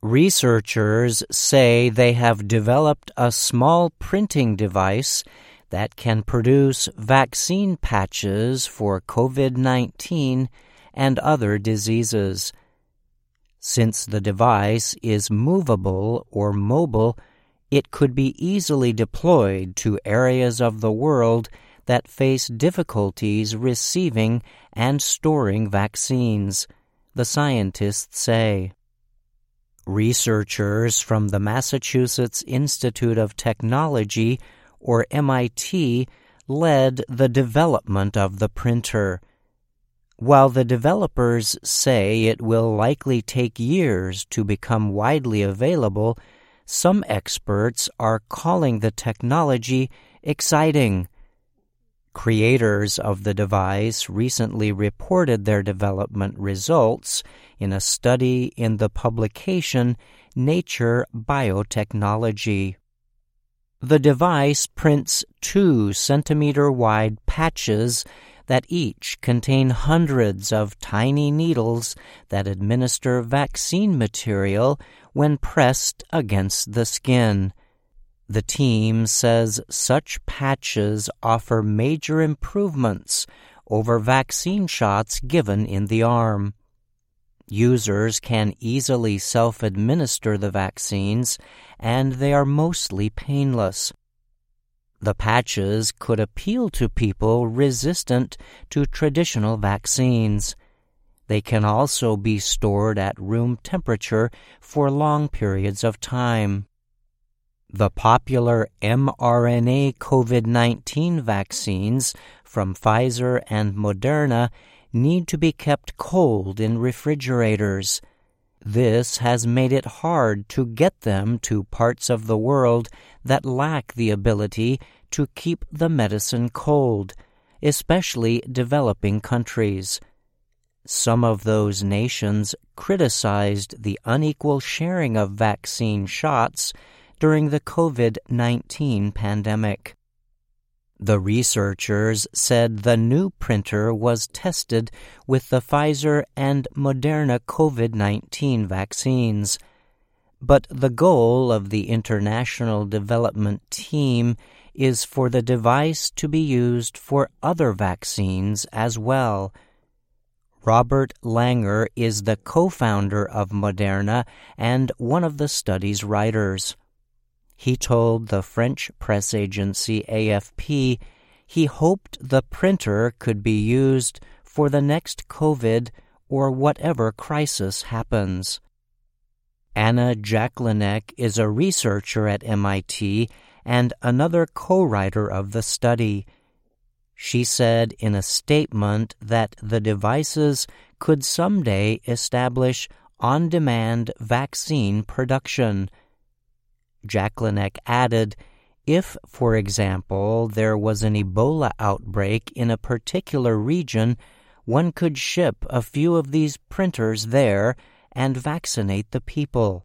Researchers say they have developed a small printing device that can produce vaccine patches for COVID-19 and other diseases. Since the device is movable or mobile, it could be easily deployed to areas of the world that face difficulties receiving and storing vaccines, the scientists say. Researchers from the Massachusetts Institute of Technology, or MIT, led the development of the printer. While the developers say it will likely take years to become widely available, some experts are calling the technology exciting. Creators of the device recently reported their development results in a study in the publication Nature Biotechnology. The device prints 2-centimeter-wide patches that each contain hundreds of tiny needles that administer vaccine material when pressed against the skin. The team says such patches offer major improvements over vaccine shots given in the arm. Users can easily self-administer the vaccines, and they are mostly painless. The patches could appeal to people resistant to traditional vaccines. They can also be stored at room temperature for long periods of time. The popular mRNA COVID-19 vaccines from Pfizer and Moderna need to be kept cold in refrigerators. This has made it hard to get them to parts of the world that lack the ability to keep the medicine cold, especially developing countries. Some of those nations criticized the unequal sharing of vaccine shots during the COVID-19 pandemic. The researchers said the new printer was tested with the Pfizer and Moderna COVID-19 vaccines. But the goal of the international development team is for the device to be used for other vaccines as well. Robert Langer is the co-founder of Moderna and one of the study's writers. He told the French press agency AFP he hoped the printer could be used for the next COVID or whatever crisis happens. Anna Jaklinek is a researcher at MIT and another co-writer of the study. She said in a statement that the devices could someday establish on-demand vaccine production. Jaklinek added, if, for example, there was an Ebola outbreak in a particular region, one could ship a few of these printers there and vaccinate the people.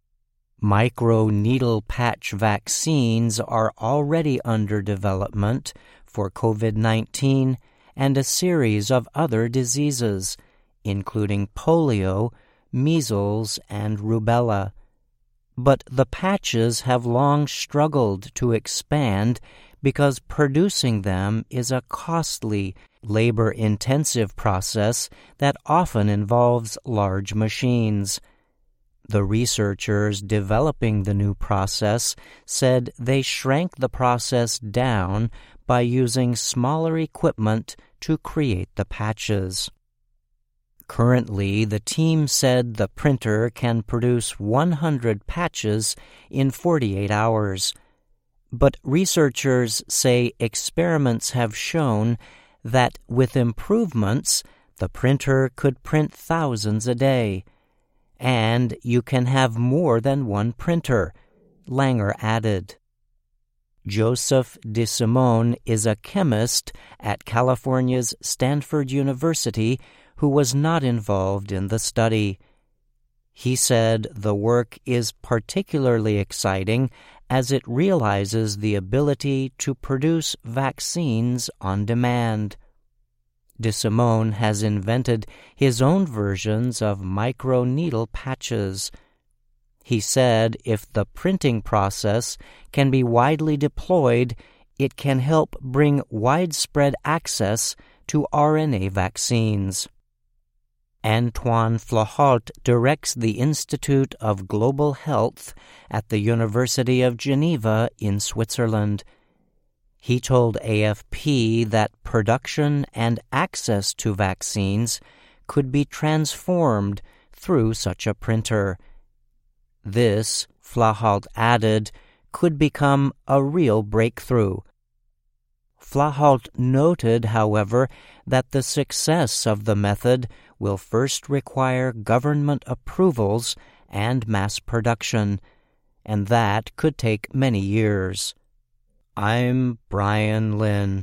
Microneedle patch vaccines are already under development for COVID-19 and a series of other diseases, including polio, measles, and rubella. But the patches have long struggled to expand because producing them is a costly, labor-intensive process that often involves large machines. The researchers developing the new process said they shrank the process down by using smaller equipment to create the patches. Currently, the team said the printer can produce 100 patches in 48 hours. But researchers say experiments have shown that with improvements, the printer could print thousands a day. And you can have more than one printer, Langer added. Joseph DeSimone is a chemist at California's Stanford University who was not involved in the study. He said the work is particularly exciting as it realizes the ability to produce vaccines on demand. DeSimone has invented his own versions of microneedle patches. He said if the printing process can be widely deployed, it can help bring widespread access to RNA vaccines. Antoine Flahalt directs the Institute of Global Health at the University of Geneva in Switzerland. He told AFP that production and access to vaccines could be transformed through such a printer. This, Flahalt added, could become a real breakthrough. Flahalt noted, however, that the success of the method will first require government approvals and mass production, and that could take many years. I'm Brian Lynn.